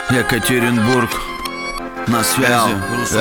Екатеринбург, на связи.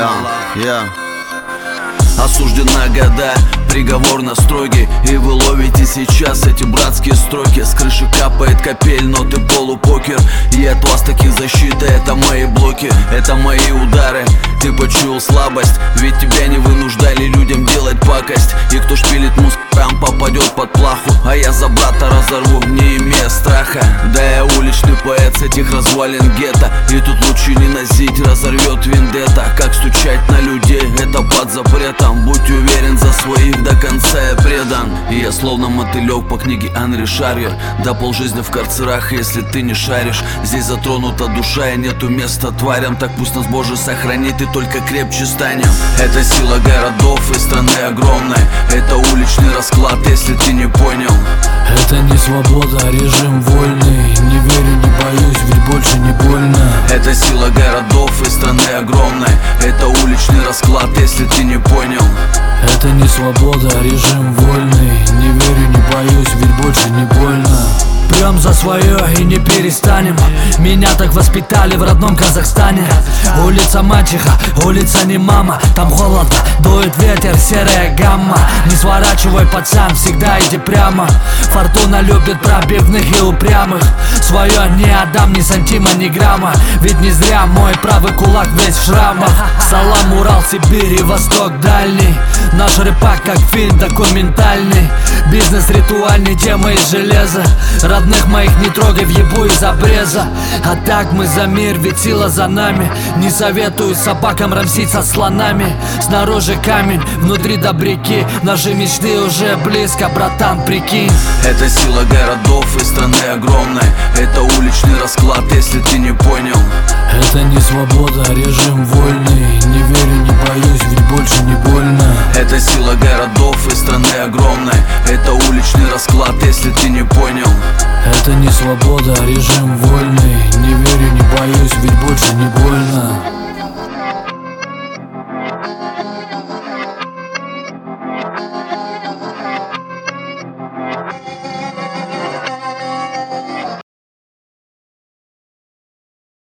Осужден на года, приговор на строгий. И вы ловите сейчас эти братские строки. С крыши капает капель, но ты полупокер. И от вас таких защита, это мои блоки, это мои удары. Ты почуял слабость, ведь тебя не вынуждали людям делать пакость. И кто шпилит мусорам, попадет под плаху. А я за брата разорву, не имея страха. Да я уличный поэт с этих развалин гетто. И тут лучше не носить, разорвет вендетта. Как стучать на людей, это под запретом. Будь уверен, за своих до конца я предан. И я словно мотылек по книге Анри Шарьер. Да полжизни в карцерах, если ты не шаришь. Здесь затронута душа и нету места тварям. Так пусть нас Боже сохранит, и только крепче станем. Это сила городов и страны огромной. Это уличный расклад, если ты не понял. Это не свобода, а режим вольный. Не верю, не боюсь, ведь больше не больно. Это сила городов и страны огромной. Это уличный расклад, если ты не понял. Это не свобода, а режим вольный. Не верю, не боюсь, ведь больше не больно. Прям за свое и не перестанем. Меня так воспитали в родном Казахстане. Улица мачеха, улица не мама. Там холодно, дует ветер, серая гамма. Не сворачивай, пацан, всегда иди прямо. Фортуна любит пробивных и упрямых. Свое не отдам ни сантима, ни грамма. Ведь не зря мой правый кулак весь в шрамах. Салам, Урал, Сибирь и Восток дальний. Наш рэпак как фильм документальный. Бизнес ритуальный, тема из железа. Родных моих не трогай, въебу из обреза. А так мы за мир, ведь сила за нами. Не советую собакам рамсить со слонами. Снаружи камень, внутри добряки. Наши мечты уже близко, братан, прикинь. Это сила городов и страны огромной. Это уличный расклад, если ты не понял. Это не свобода, а режим вольный. Не верю, не боюсь, ведь больше не больно. Это сила городов и страны огромной. Это уличный расклад, если ты не понял. Это не свобода, а режим вольный. Не верю, не боюсь, ведь больше не больно.